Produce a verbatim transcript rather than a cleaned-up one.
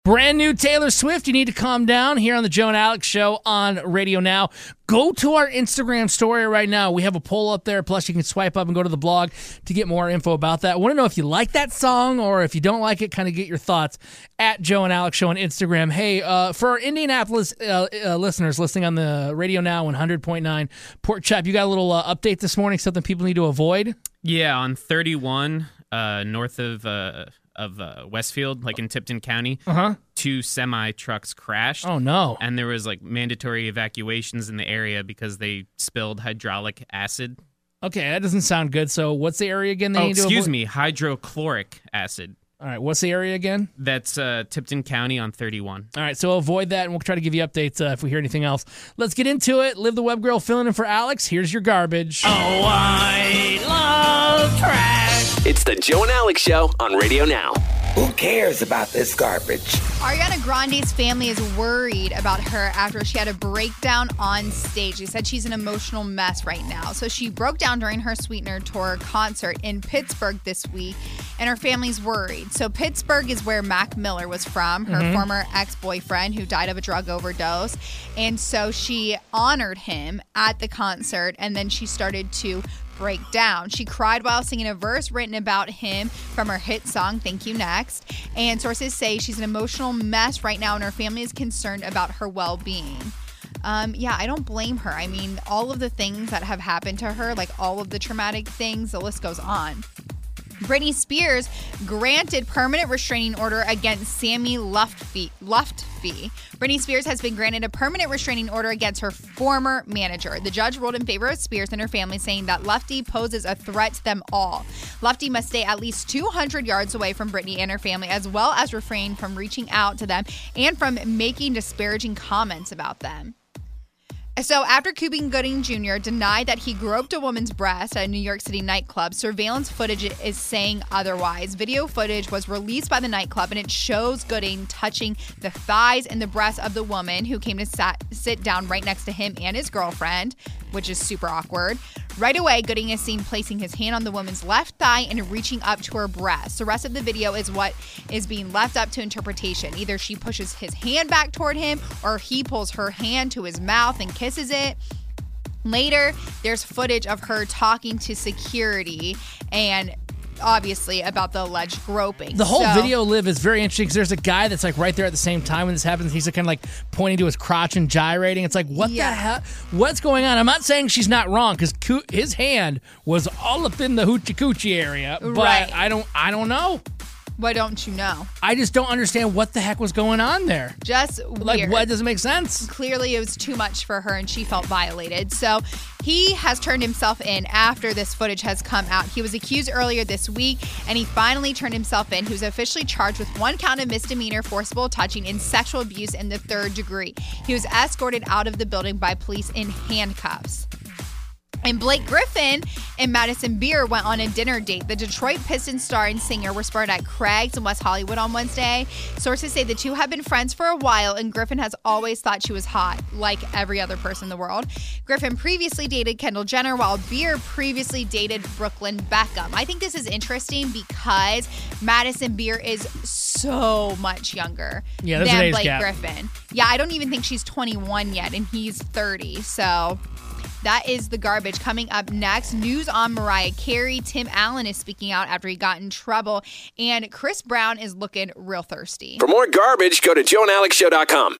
Brand new Taylor Swift, You Need to Calm Down, here on the Joe and Alex Show on Radio Now. Go to our Instagram story right now. We have a poll up there, plus you can swipe up and go to the blog to get more info about that. I want to know if you like that song, or if you don't like it, kind of get your thoughts at Joe and Alex Show on Instagram. Hey, uh, for our Indianapolis uh, uh, listeners listening on the Radio Now one hundred point nine Pork Chop, you got a little uh, update this morning, something people need to avoid? Yeah, on thirty-one, uh, north of... Uh of uh, Westfield, like in Tipton County, uh-huh. two semi-trucks crashed. Oh, no. And there was, like, mandatory evacuations in the area because they spilled hydraulic acid. Okay, that doesn't sound good. So what's the area again? They oh, need to excuse avoid? me, hydrochloric acid. All right, what's the area again? That's uh, Tipton County on thirty-one. All right, so avoid that, and we'll try to give you updates uh, if we hear anything else. Let's get into it. Live the Web Girl filling in for Alex. Here's your garbage. Oh, I love trash. It's the Joe and Alex Show on Radio Now. Who cares about this garbage? Ariana Grande's family is worried about her after she had a breakdown on stage. They said she's an emotional mess right now. So she broke down during her Sweetener Tour concert in Pittsburgh this week, and her family's worried. So Pittsburgh is where Mac Miller was from, her mm-hmm. former ex-boyfriend who died of a drug overdose. And so she honored him at the concert, and then she started to break down. She cried while singing a verse written about him from her hit song, Thank You Next. And sources say she's an emotional mess right now, and her family is concerned about her well-being. Um, yeah, I don't blame her. I mean, all of the things that have happened to her, like all of the traumatic things, the list goes on. Britney Spears granted permanent restraining order against Sammy Lutfi. Lutfi. Britney Spears has been granted a permanent restraining order against her former manager. The judge ruled in favor of Spears and her family, saying that Lutfi poses a threat to them all. Lutfi must stay at least two hundred yards away from Britney and her family, as well as refrain from reaching out to them and from making disparaging comments about them. So after Cuba Gooding Junior denied that he groped a woman's breast at a New York City nightclub, surveillance footage is saying otherwise. Video footage was released by the nightclub, and it shows Gooding touching the thighs and the breasts of the woman who came to sat, sit down right next to him and his girlfriend, which is super awkward. Right away, Gooding is seen placing his hand on the woman's left thigh and reaching up to her breast. The rest of the video is what is being left up to interpretation. Either she pushes his hand back toward him, or he pulls her hand to his mouth and kisses it. Later, there's footage of her talking to security and obviously about the alleged groping. The whole so, video, Liv, is very interesting because there's a guy that's like right there at the same time when this happens. He's like, kind of like pointing to his crotch and gyrating. It's like, what yeah. the hell? What's going on? I'm not saying she's not wrong because co- his hand was all up in the hoochie coochie area, but right. I don't, I don't know. What don't you know? I just don't understand what the heck was going on there. Just weird. Like, what doesn't make sense? Clearly, it was too much for her, and she felt violated. So he has turned himself in after this footage has come out. He was accused earlier this week, and he finally turned himself in. He was officially charged with one count of misdemeanor forcible touching and sexual abuse in the third degree. He was escorted out of the building by police in handcuffs. And Blake Griffin and Madison Beer went on a dinner date. The Detroit Pistons star and singer were spotted at Craig's in West Hollywood on Wednesday. Sources say the two have been friends for a while, and Griffin has always thought she was hot, like every other person in the world. Griffin previously dated Kendall Jenner, while Beer previously dated Brooklyn Beckham. I think this is interesting because Madison Beer is so much younger yeah, than age Blake gap. Griffin. Yeah, I don't even think she's twenty-one yet, and he's thirty, so... That is the garbage. Coming up next, news on Mariah Carey. Tim Allen is speaking out after he got in trouble. And Chris Brown is looking real thirsty. For more garbage, go to joe and alex show dot com.